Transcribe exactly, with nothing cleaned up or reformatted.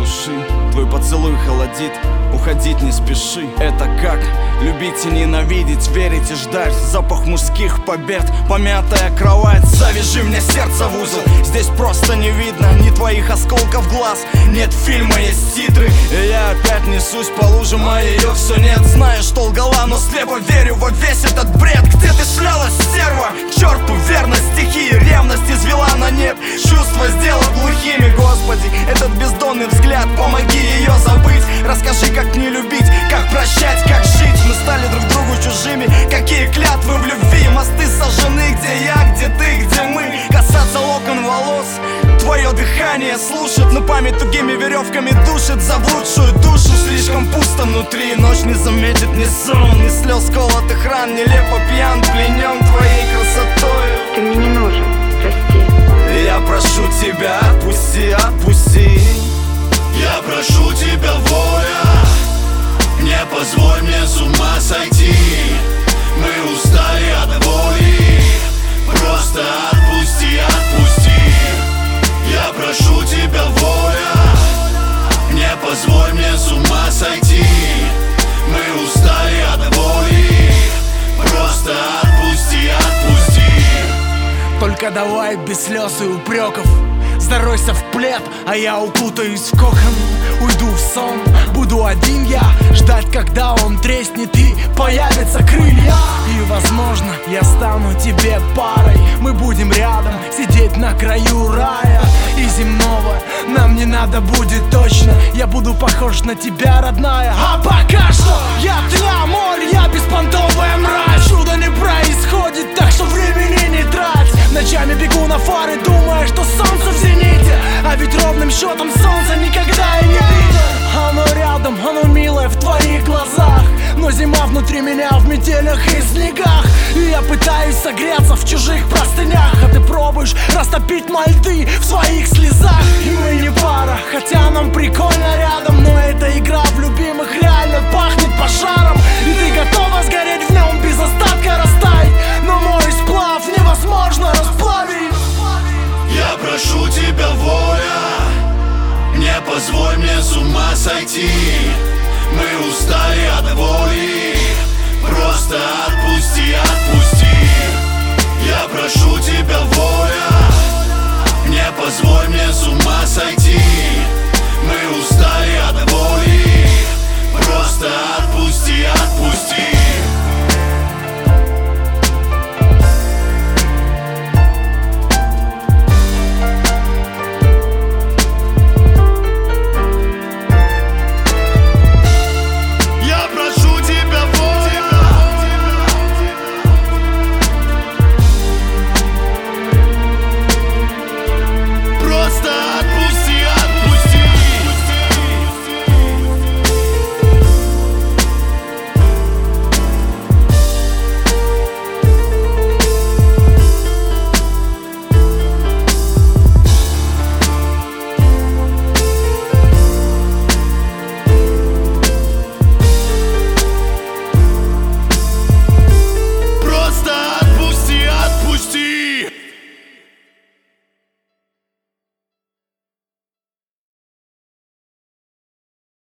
души. Твой поцелуй холодит, уходить не спеши. Это как любить и ненавидеть, верить и ждать. Запах мужских побед, помятая кровать. Завяжи мне сердце в узел, здесь просто не видно ни твоих осколков глаз. Нет фильма, есть титры, и я опять несусь по лужам, а ее все нет. Знаю, что лгала, но слепо верю во весь этот бред. Где ты шлялась, стерва? К черту верность стихии, ревность извела на нет. Чувства сделал глухими, Господи, этот бездонный взгляд, помоги ее забыть. Расскажи, как не любить, как прощать, как жить. Мы стали друг другу чужими, какие клятвы в любви. Мосты сожжены, где я, где ты, где мы. Касаться локон волос, твое дыхание слушать, но память тугими веревками душит заблудшую душу. Слишком пусто внутри, ночь не заметит ни сон, ни слез колотых ран. Нелепо пьян, пленен твоей красотой. Ты мне не нужен, прости. Я прошу тебя, отпусти, отпусти. Я прошу тебя, воля, не позволь мне с ума сойти. Мы устали от боли, просто отпусти, отпусти. Я прошу тебя, воля, не позволь мне с ума сойти. Мы устали от боли, просто отпусти, отпусти. Только давай без слез и упреков. Заройся в плед, а я укутаюсь в кокон. Уйду в сон, буду один я, ждать, когда он треснет и появятся крылья. И, возможно, я стану тебе парой. Мы будем рядом, сидеть на краю рая и земного нам не надо будет точно. Я буду похож на тебя, родная. А пока что я тля, море, я беспонтовая мразь. Чудо не происходит, так что времени не трать. Ночами бегу на фары, думая, что солнце в зените, а ведь ровным счетом солнца никогда и не видно. Оно рядом, оно милое в твоих глазах, но зима внутри меня в метелях и снегах. И я пытаюсь согреться в чужих простынях, а ты пробуешь растопить мои льды в своих слезах. И мы не пара, хотя нам прикольно рядом, но эта игра в любимых реально пахнет пожаром. И ты готова сгореть в нем без остатка, растаять, но мой сплав невозможно расплавить. Я прошу тебя, воля, не позволь мне с ума сойти. Мы устали от боли, просто отпусти, отпусти. Я прошу тебя, воля, не позволь мне с ума сойти. Мы устали